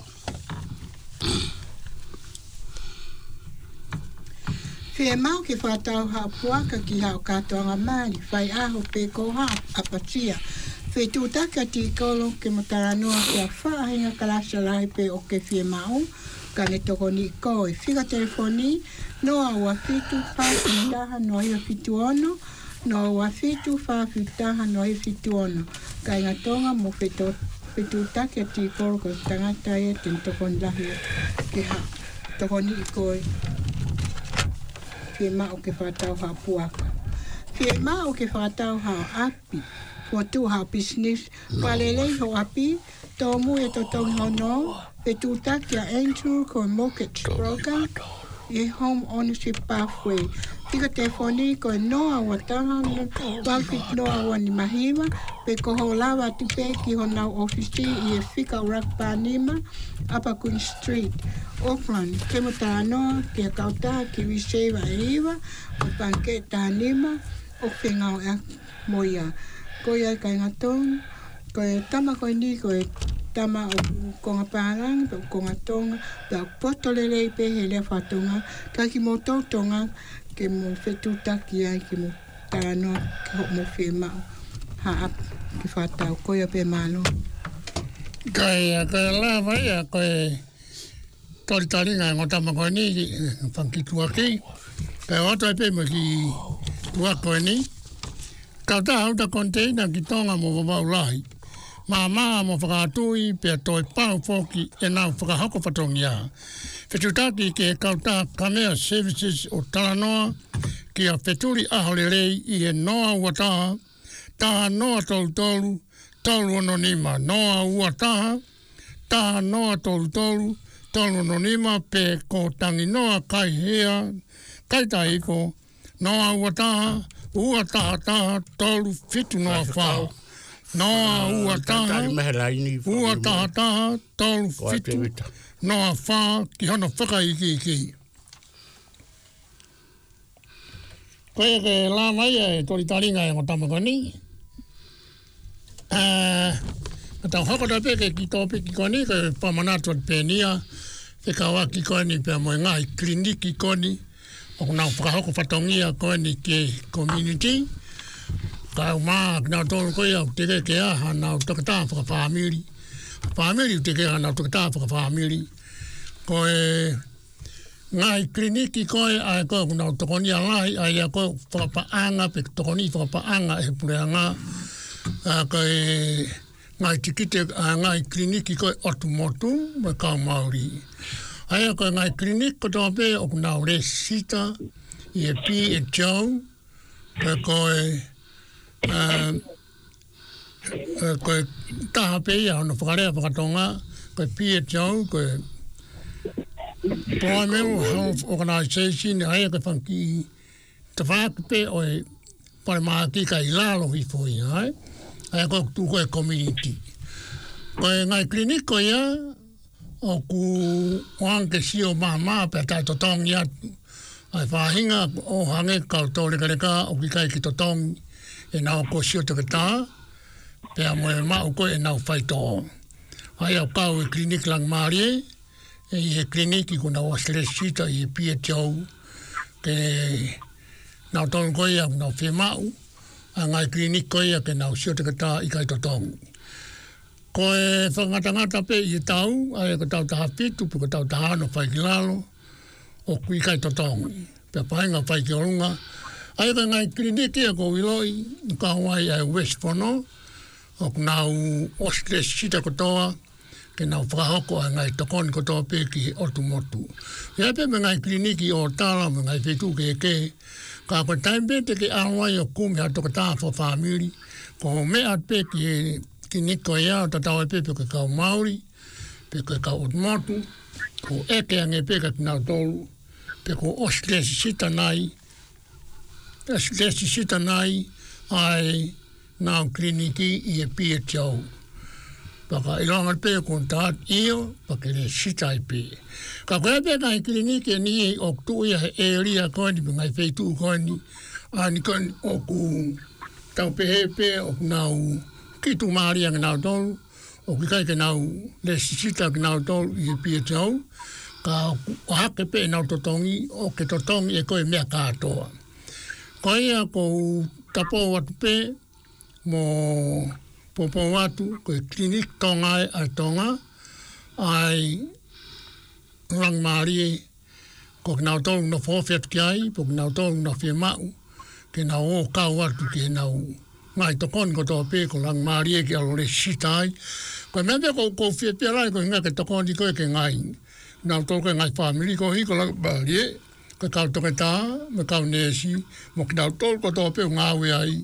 Fie mau ki whātau hao puaka ki hao katoanga Māori, whai aho pe ko hao apatia. Fie tūtaka ti kolo ke mataranoa ki a whaahinga kalasa lai pe o ke fie mau, ka ne toko ni ko i whiga telefoni, noa ua fitu whaafitaha no ia fitu ono, noa ua fitu whaafitaha no ia fitu ono, ka inga tonga mo fitu tūtaka ti kolo ko tangata e ten toko ni lahi ki hao, toko ni ko i. Fie mau ke whātau hao puaka. Fie mau ke whātau hao api. Kua tū hao business. Palelei ho api. Tō mu e tō tongi hono. Pe tūtaki a Andrew ko mortgage broker. I home ownership pathway. Tika telefoni ko e noa ua taha. Walfit noa ua ni mahiwa. Pe ko ho lawa tupe ki ho nau ofisi i e whika urakpa nima. Upper Queen Street. Auckland, ke mutanoa, ke kauta, ke wiseva e iwa, o panke tānima, o whengau e moia. Ko ia kai ngatong, ko e tama koe ni, ko e tama o konga pārang, o konga tonga, pe o potolelei pe he lea whatonga, ka ki mo tautonga, ke mo whetutaki ai, ke mo tānoa, ke ho mo whemau. Ha ap, ke whatau, ko ia pe malo. Kai, kai la vai, kai... Tori taringa ngota mako ni fanki tuaki. Kai oto e pe mo ki tuako ni. Ka ta hauta container ki tonga mo vavau lahi. Ma maa mo whakatui pe toi pau foki e nau whakahako whatongia. Whetutaki ke kauta Kamea Services o Talanoa ki a wheturi aholelei i e noa uataha. Taha noa tolu tolu, tolu anonima. Noa uataha, taha noa tolu tolu, tolu anonima pe ko tangi noa kai hea, kai taiko, noa uataha, uataha taha, tolu fitu noa whao. Noa uataha, uataha taha, tolu fitu noa whao, ki hono whakaiki iki. Koe ke la mai e tori taringa e ngotamako ni. Uh, Ata hoko ta peke ki tope ki koni ke pamanato penia e kawa ki koni pe mo ngai kliniki koni o na fra hoko fatongia koni ke community ka ma na to ko ya te ke ya na to ta fra family family te ke na to ta fra family ko e ngai kliniki ko ai ko na to koni ai ai ko fra pa anga pe to koni fra pa anga e puanga ka e ngai tikite ngai kliniki ko otumotu ma ka mauri ai ko ngai klinik ko tope o na ore sita e pi e chau ko e ko ta pe ya no fare pa tonga ko pi e chau ko Primary Health Organization ai ko fanki ta fa pe o pa ma ki ka ilalo hi foi ai ai ko tu ko community ko ngai klinik ko ya o ku wang ke sio mama pe ta to tong ya ai fa hinga o hange ka to le ka o ki kai ki to tong e na ko sio to ta pe mo ma o ko e na fai to ai o ka o klinik lang mari e klinik ko na o sita e pie chou ke na to ko ya no fe ma ngai klinik ko ya ke na sio to ta i kai to tong ko e whangatangata pe i tau, ai ko tau taha pitu, pe ko tau taha no whai ki lalo, o kui kai to tong, pe paenga whai ki orunga. Ai ka ngai kliniki a ko wiloi, ka hawai ai West Fono, o nau Ostres sita kotoa, ke nau whakahoko a ngai tokoni kotoa pe ki otu motu. Ia pe me ngai kliniki o tala, me ngai whetu ke ke, ka ko taimpe te ke ahawai o kume a toka taha for family, ko mea pe ki ki niko ia o tatau e pepe ke kau Māori, pe ke kau Otumotu, ko eke ange pe ka tinau tolu, pe ko oslesi sita nai, oslesi sita nai, ai nau kliniki i e pia tau. Paka ilonga pe ko taat iyo, pake le sita i pe. Ka koe pe kai kliniki ni e oktu ia e ria koni, pe ngai feitu koni, ani koni oku tau pehe pe o nau ki tu maari ang nau tolu, o ki kai ke nau le sisita ki nau tolu i e pia tau, ka o hake pe nau totongi, o ke totongi e koe mea kātoa. Ko ia ko tapo watu pe, mo popo watu, koe klinik tonga e ai tonga, ai rang maari e, ko ki nau tolu no fōwhiatu ki ai, po ki nau tolu no whia mau, ke nau o kau watu ke nau ngai to kon ko to pe ko lang mari e ki alo le sitai ko me me ko ko fie pe lai ko nga ke to kon di ko ke ngai na to ko ngai family ko hi ko lang mari ko ka to ka me ka ne si mo ki na to ko to pe nga we ai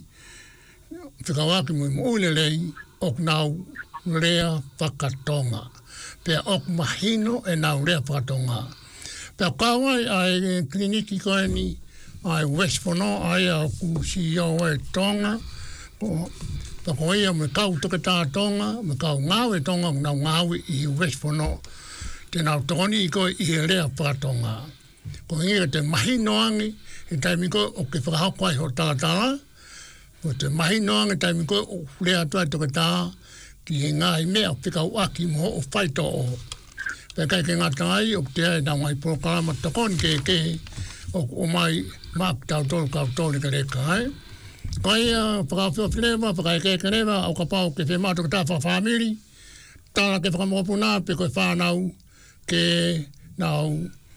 te ka wa ki mo mo le le ok na lea whakatonga pe ok mahino e na lea whakatonga pe ka wa ai kliniki ko ni ai West Fono ai a ku si yo e tonga ko ko ia me kau toka tā tonga, me kau ngāwe tonga, ngau ngāwe i West Fono, te nau toni i koe i he rea whakatonga. Ko inga te mahi noangi, e taimi koe o ke whakahoko ai ho tātala, ko te mahi noangi taimi koe o rea tuai toka tā, ki he ngā i mea o whikau aki mo o whaito o. Pea kai ke ngata ai, o te ai nau mai prokarama tokoni ke ke, o o mai maak tau tolu kau tolu ka reka ai. Kai a whakawhia whilewa, whakaike ke rewa, au ka pau ke whemātu ka tāwha whamiri, tāna ke whakamopuna, pe koe whānau ke nau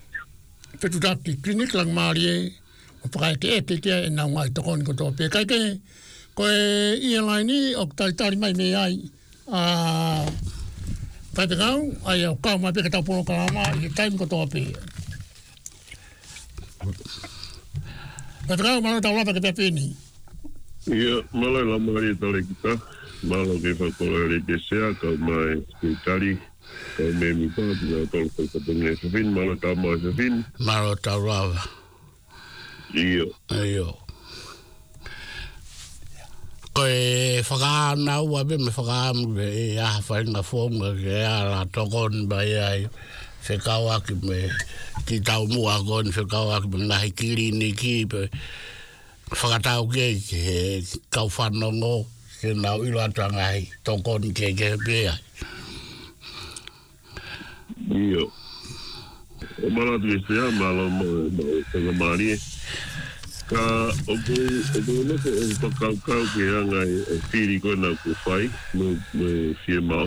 whetutaki klinik lang maari e, o whakaike e ke kia e nau ngai tokoni ko tō pe. Kai ke, koe ia lai ni, o tai tari mai me ai, a whaipekau, ai au kau mai pe ka tau polo kalama, i taimi ko tō pe. Whaipekau, mana tau lapa ke te pēni. Ia, malai la maari tale kita, malo ke whakolere ke sea, kau mai skutari, kau me mi pāti, ngā tolu kau katunga e sawhin, malo tau mai sawhin. Malo tau rawa. Ia. Ia. Koe whakaanau a me me whakaamu e a whainga whonga ke a la tokon bai ai, whekau aki me ki tau mua kon, whekau aki me ngahi kiri ni ki, pe whakatau ke ke kau whanongo, ke nau ilo atanga ai toko ni ke ke pea. Iyo. O mala tu e sea malo mo mo mari. Ka o ko o ko no ko o kau kau ke anga e firi ko na ku fai no me fie mau.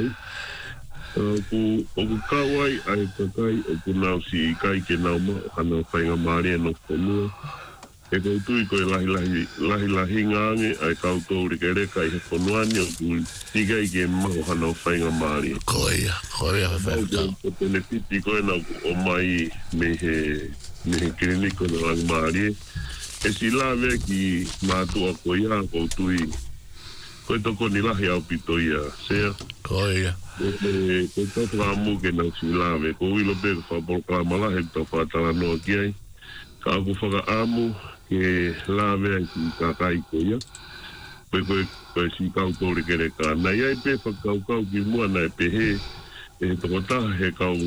Ku o ku kawai ai ka kai o ku nau si kai ke nau mo ana fai nga mari no kono. E ko tui ko lahi lahi lahi lahi ngange ai kau to ri ke reka i konoani o ku tiga i ke mau ana fai nga mari. Koia, koia fa fa. O benefiti ko na o mai me he me he kliniko na lang mari. E si lave ki mātua ko ia ko tui. Koe toko ni lahi au pito ia, sea. Koia. Koe toko amu ke nau si lave. Ko uilo pe ka whapolka malahe ka whātara noa ki ai. Ka aku whaka amu ke lave ki kakai ko ia. Koe koe koe si kau tori kere ka. Nai ai pe whakau kau ki mua nai pe he. E toko taha he kau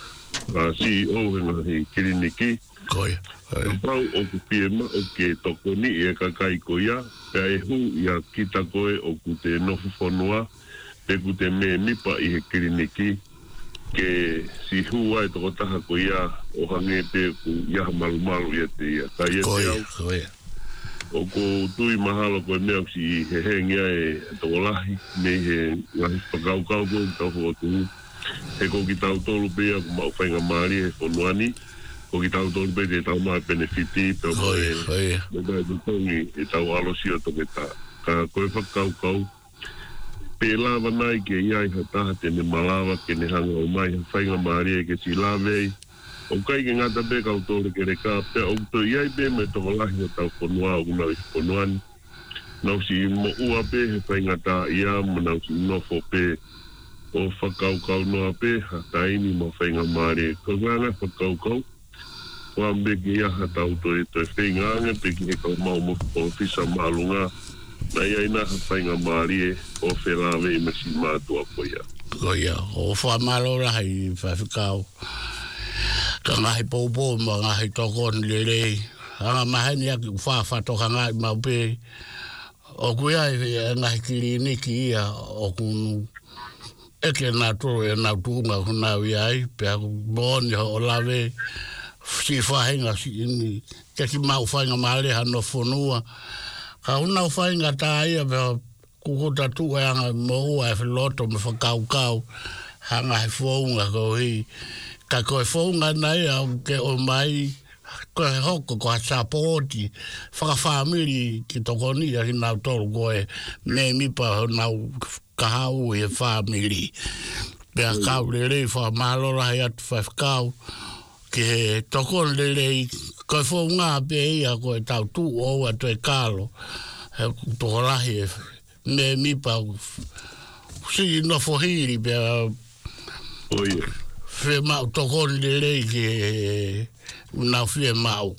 ka C E O he ngahi kiriniki. Koia. Pau o ku piema o ke toko ni e kakai ko ia, pe e hu ia kita koe o ku te nofu whanua, pe ku te me nipa i he kiriniki, ke si hu ai toko taha ko ia o hange te ku ia malu malu ia te ia. Ka ia te au, Koia. o ko tui mahalo koe mea si he hengia e toko lahi, me he ngahi pakau kau ko, tau ho tu, he ko ki tau tolu pia ku mau whainga maari he whanuani, ko ki tau tolu pe te tau mai benefiti pe o Koia, koia. me kai te tongi e tau alosi o toke tā. Ka koe whakau kau, pe lava nai ke iai hataha tene malawa ke ne hanga o mai whainga maari e ke si lavei. O kai ke ngata pe kau tole ke reka, pe o to iai pe me toko lahi o tau konua o kunau i konuani. Nau si mo ua pe he whainga tā ia, mo nau si nofo pe o whakau kau noa pe, hataini mo whainga maari. Ko nganga whakau kau, wa mbeki ia hatau to e to e whaingaanga pe ki he kau mau mo o fisa maalunga na ia ina whainga maari e o whelawe i masi mātua ko ia. Koia. O whamalo rahi whawhikau. Ka ngahi pōpō ma ngahi toko ni le rei. Anga mahani aki whawhatoka ngai mau pe. O kuia e ngahi kiriniki ia o kunu. Eke nā toro e nā tūnga kunau iai. Pe aku mōni o lawe. Si whahinga si ini. Ke ki mau whainga maaleha no whanua. Ka unau whainga tā ia pia kukuta tu e anga moua e whiloto me whakau kau. Hanga he whaunga ko hi. Ka koe whaunga nei au ke o mai. Koe he hoko ko ha sapoti. Whakawhamiri ki toko ni a hi nau toru koe. Me mipa nau kahau e whamiri. Pea kau le rei whamalora hei atu whakau. Ke toko le rei, koe whaunga pe ia koe tau tu o atu e kālo. He toko rahi e me mipa si no fohiri pe Oia. whe mau toko le rei ke unau whie mau.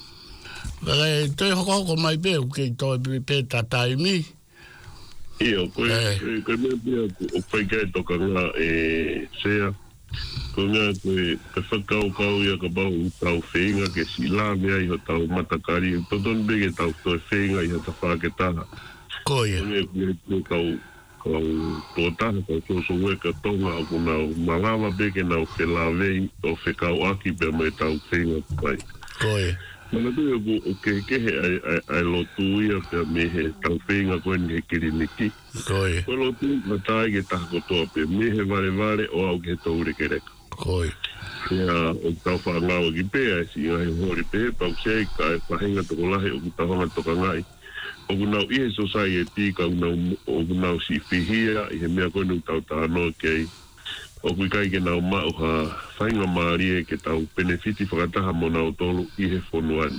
Kare te hoko hoko mai pe ke toi pe tatai mi. Ia, koe Eh. koe mea pia o whaikai toka ngā e sea. Ko ngā koe te whakau kau ia ka bau i tau whenga ke si lāme ai ho tau matakari. Toton bege tau toi whenga i ho ta whaketaha. Koia. Ko ngā koe koe kau kau tōtaha kau tōso weka tonga o kunau malawa bege nau whelawei o whekau aki pe mai tau whenga pai. Koia. Mana tu o o ke ke he ai ai ai lotu ia pe me he tau whenga koe ni he kiriniki. Koia. Ko lotu ma tai ke taha kotoa pe me he vare vare o au ke tau reke reka. Koia. Ia o tau whaangawa ki pēa si ngai hori pē pau sei ka e whahinga toko lahe o ki tahonga toka ngai. O kunau i he society ka unau o kunau si whihia i he mea koe nu tau tānoa kei. O kui kai ke nau mau ha whainga maari e ke tau benefiti whakataha mo nau tolu i he whonuani.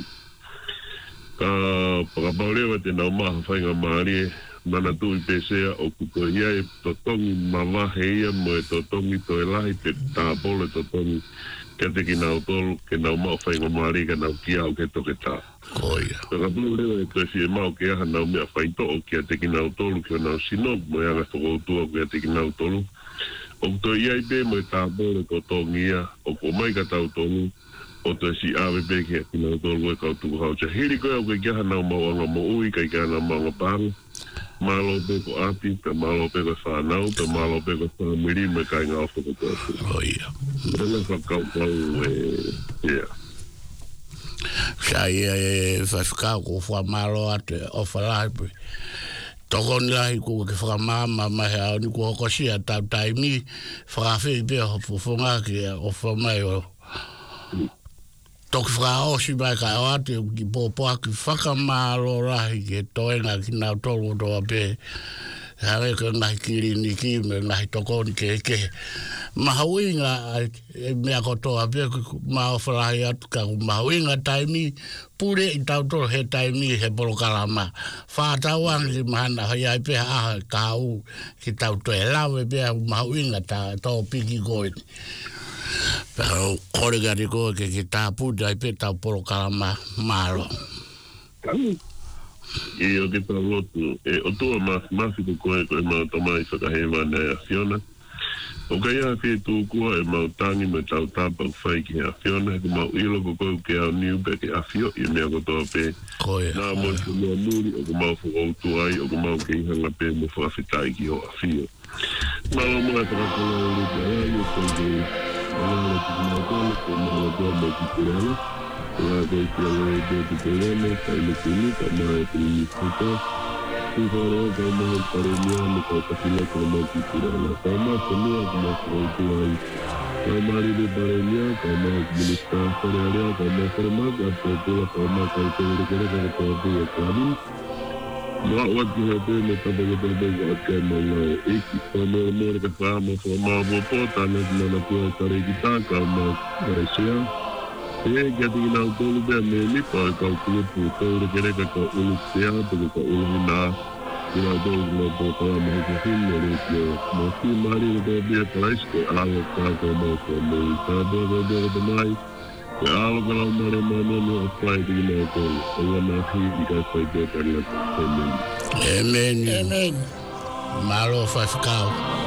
Ka whakapaurewa te nau maha whainga maari e mana tu i pēsea o kuto ia e totongi mawahe ia mo e totongi to e lahi te tāpole totongi ke te ki nau tolu ke nau mau whainga maari ke nau ki au ke toke tā. Koia. Whakapaurewa e koe fie mau ke aha nau mea whaito o ke te ki nau tolu ke o nau sino mo e anga whakoutua ke te ki nau tolu. O to ia i pe mo e tāpole ko tongi ia o ko mai ka tau tolu o to si awe pe ke ki nau tolu e kau tuku hau. Hiri koe au ke kia nau mau anga mo ui kai kia nau mau anga pāngu. malo pe ko api, pe malo pe ko whanau, pe malo pe ko whamiri me kai ngā whakatōpū. Oh, ia. Tēnā whakaukau e, ia. Sa ia e whakau ko whamalo ate o whalaipe. Toko ni lahi ko ke whakamama mahe au ni ko hokosia tau taimi, whakawhi pia hofunga ki o whamai o. Toki whakaosi mai kai o ate ki pōpua ki whakamalo rahi ke toenga ki nau tolu toa pe. Hare ka ngahi kiri ni ki me ngahi toko ni ke ke. Mahawinga e mea kotoa pe mao whalahi atu ka mahawinga taimi pure i tau toro he taimi he polo kalama. Whātauang ki mahana hai ai pe aha kau ki tau toe lawe pe mahawinga ta tau piki koe. Pero kore gari koe ke ki tāpu dai pe tau polo kalama malo. E o te palotu, e o tua mas masi ko koe koe mau tamai whakahewa nei a Fiona. O kai a whi tū kua e mau tangi me tau tāpau whai ki a Fiona, ko mau ilo ko koe ke au niupe ke a Fio, i mea ko toa pe. Koe. Nā mo ki mua muri, o ko mau whakautu ai, o ko mau ke ihanga pe mo whawhitai ki o a Fio. Malo mua whakakola o rupa ai, o koe ke alala ki mau tōna, ko mau toa mo ki kurana. Kaya koe ki alala ki o ki kurana, kai me ki ni, ka mai ki ni puta. Kukaro kau mahu paremia me kau kasila kau mahu kikirana. Kau mahu semua kau mahu kerautuan. Kau mahu di paremia, kau mahu minista serialia, kau mahu sermak, atau pula kau mahu kau kira-kira kau kau kau kau Mak wati hati me tabaga-tabaga kau akan mahu eki. Kau mahu mahu ka faham, kau mahu bopo, tanah mana pula tarik kita, kau mahu Malaysia. Eh, jadi nak tahu lebih ni kau kau kulit kau kira-kira kau ulut siapa, kau ulut hina. Kita tahu kalau kau kau mahu kafir, ni dia mesti mari kau biar kelas kau awak kau kau mahu kau mahu kau kau kau kau mai. Kalau kalau mari mana ni apply di mana kau, kau masih jika kau dia kerana kau. Amen. Amen. Malo whakau.